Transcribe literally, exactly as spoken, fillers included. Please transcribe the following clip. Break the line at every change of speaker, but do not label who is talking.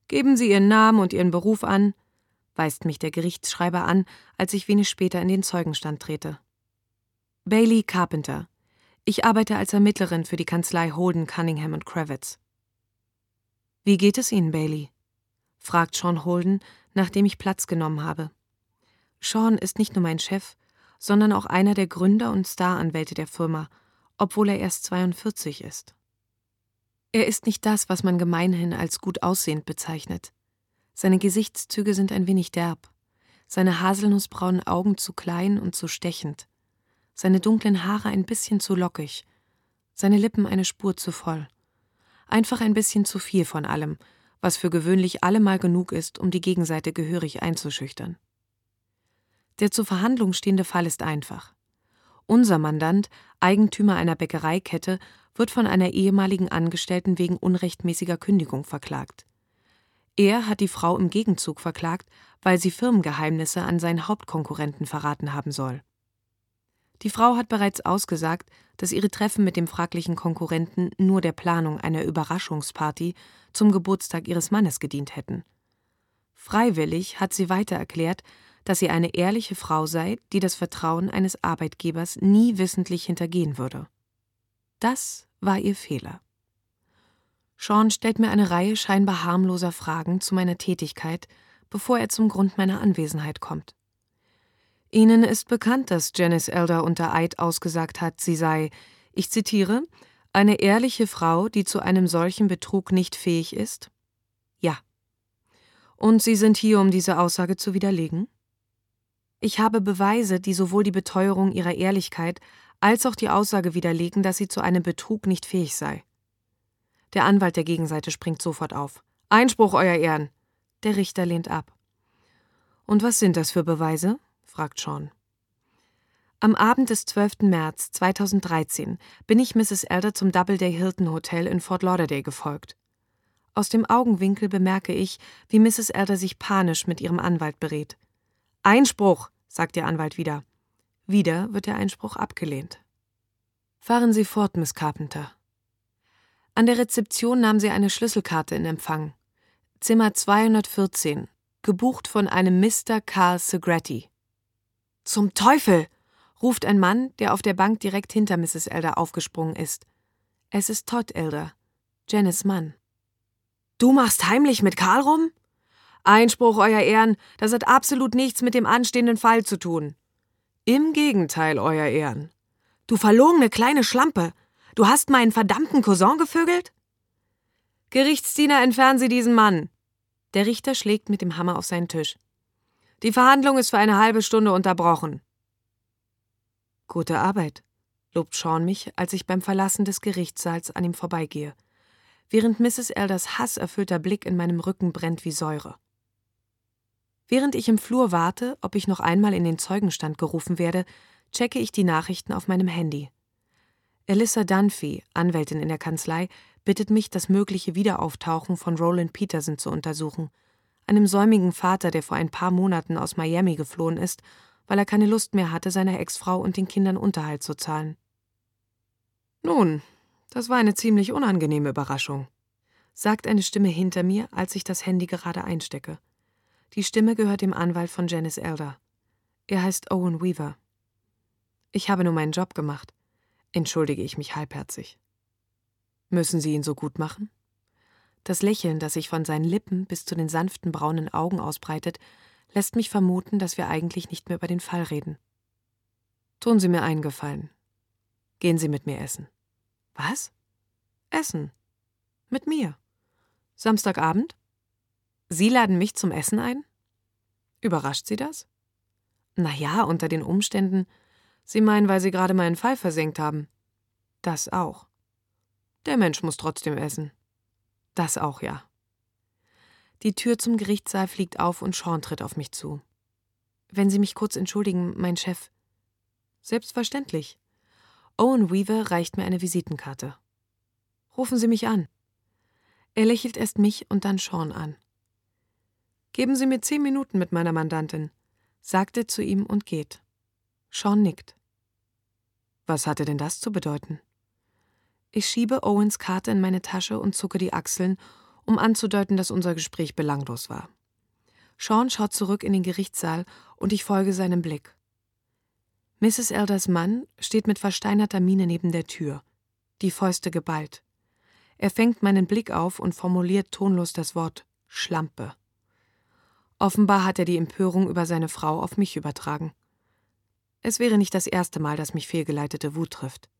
Geben Sie Ihren Namen und Ihren Beruf an, weist mich der Gerichtsschreiber an, als ich wenig später in den Zeugenstand trete. Bailey Carpenter. Ich arbeite als Ermittlerin für die Kanzlei Holden, Cunningham und Kravitz. Wie geht es Ihnen, Bailey? Fragt Sean Holden, nachdem ich Platz genommen habe. Sean ist nicht nur mein Chef, sondern auch einer der Gründer und Staranwälte der Firma, obwohl er erst zweiundvierzig ist. Er ist nicht das, was man gemeinhin als gut aussehend bezeichnet. Seine Gesichtszüge sind ein wenig derb, seine haselnussbraunen Augen zu klein und zu stechend, seine dunklen Haare ein bisschen zu lockig, seine Lippen eine Spur zu voll. Einfach ein bisschen zu viel von allem, was für gewöhnlich allemal genug ist, um die Gegenseite gehörig einzuschüchtern. Der zur Verhandlung stehende Fall ist einfach. Unser Mandant, Eigentümer einer Bäckereikette, wird von einer ehemaligen Angestellten wegen unrechtmäßiger Kündigung verklagt. Er hat die Frau im Gegenzug verklagt, weil sie Firmengeheimnisse an seinen Hauptkonkurrenten verraten haben soll. Die Frau hat bereits ausgesagt, dass ihre Treffen mit dem fraglichen Konkurrenten nur der Planung einer Überraschungsparty zum Geburtstag ihres Mannes gedient hätten. Freiwillig hat sie weiter erklärt, dass sie eine ehrliche Frau sei, die das Vertrauen eines Arbeitgebers nie wissentlich hintergehen würde. Das war ihr Fehler. Sean stellt mir eine Reihe scheinbar harmloser Fragen zu meiner Tätigkeit, bevor er zum Grund meiner Anwesenheit kommt. Ihnen ist bekannt, dass Janice Elder unter Eid ausgesagt hat, sie sei, ich zitiere, eine ehrliche Frau, die zu einem solchen Betrug nicht fähig ist? Ja. Und Sie sind hier, um diese Aussage zu widerlegen? Ich habe Beweise, die sowohl die Beteuerung ihrer Ehrlichkeit als auch die Aussage widerlegen, dass sie zu einem Betrug nicht fähig sei. Der Anwalt der Gegenseite springt sofort auf. Einspruch, Euer Ehren! Der Richter lehnt ab. Und was sind das für Beweise? Fragt Sean. Am Abend des zwölften März zweitausenddreizehn bin ich Misses Elder zum Doubleday Hilton Hotel in Fort Lauderdale gefolgt. Aus dem Augenwinkel bemerke ich, wie Misses Elder sich panisch mit ihrem Anwalt berät. Einspruch, sagt der Anwalt wieder. Wieder wird der Einspruch abgelehnt. Fahren Sie fort, Miss Carpenter. An der Rezeption nahm sie eine Schlüsselkarte in Empfang. Zimmer zweihundertvierzehn, gebucht von einem Mister Carl Segretti. »Zum Teufel!« ruft ein Mann, der auf der Bank direkt hinter Misses Elder aufgesprungen ist. Es ist Todd Elder, Janice' Mann. »Du machst heimlich mit Karl rum?« »Einspruch, Euer Ehren, das hat absolut nichts mit dem anstehenden Fall zu tun.« »Im Gegenteil, Euer Ehren.« »Du verlogene kleine Schlampe! Du hast meinen verdammten Cousin gevögelt?« »Gerichtsdiener, entfernen Sie diesen Mann!« Der Richter schlägt mit dem Hammer auf seinen Tisch. »Die Verhandlung ist für eine halbe Stunde unterbrochen.« »Gute Arbeit«, lobt Sean mich, als ich beim Verlassen des Gerichtssaals an ihm vorbeigehe, während Misses Elders hasserfüllter Blick in meinem Rücken brennt wie Säure. Während ich im Flur warte, ob ich noch einmal in den Zeugenstand gerufen werde, checke ich die Nachrichten auf meinem Handy. Alyssa Dunphy, Anwältin in der Kanzlei, bittet mich, das mögliche Wiederauftauchen von Roland Peterson zu untersuchen, einem säumigen Vater, der vor ein paar Monaten aus Miami geflohen ist, weil er keine Lust mehr hatte, seiner Ex-Frau und den Kindern Unterhalt zu zahlen. »Nun, das war eine ziemlich unangenehme Überraschung«, sagt eine Stimme hinter mir, als ich das Handy gerade einstecke. Die Stimme gehört dem Anwalt von Janice Elder. Er heißt Owen Weaver. »Ich habe nur meinen Job gemacht«, entschuldige ich mich halbherzig. »Müssen Sie ihn so gut machen?« Das Lächeln, das sich von seinen Lippen bis zu den sanften braunen Augen ausbreitet, lässt mich vermuten, dass wir eigentlich nicht mehr über den Fall reden. »Tun Sie mir einen Gefallen. Gehen Sie mit mir essen.« »Was?« »Essen. Mit mir. Samstagabend? Sie laden mich zum Essen ein? Überrascht Sie das?« »Na ja, unter den Umständen. Sie meinen, weil Sie gerade meinen Fall versenkt haben?« »Das auch.« »Der Mensch muss trotzdem essen.« »Das auch, ja.« Die Tür zum Gerichtssaal fliegt auf und Sean tritt auf mich zu. »Wenn Sie mich kurz entschuldigen, mein Chef.« »Selbstverständlich.« Owen Weaver reicht mir eine Visitenkarte. »Rufen Sie mich an.« Er lächelt erst mich und dann Sean an. »Geben Sie mir zehn Minuten mit meiner Mandantin«, sagt er zu ihm und geht. Sean nickt. »Was hatte denn das zu bedeuten?« Ich schiebe Owens Karte in meine Tasche und zucke die Achseln, um anzudeuten, dass unser Gespräch belanglos war. Sean schaut zurück in den Gerichtssaal und ich folge seinem Blick. Misses Elders Mann steht mit versteinerter Miene neben der Tür, die Fäuste geballt. Er fängt meinen Blick auf und formuliert tonlos das Wort Schlampe. Offenbar hat er die Empörung über seine Frau auf mich übertragen. Es wäre nicht das erste Mal, dass mich fehlgeleitete Wut trifft.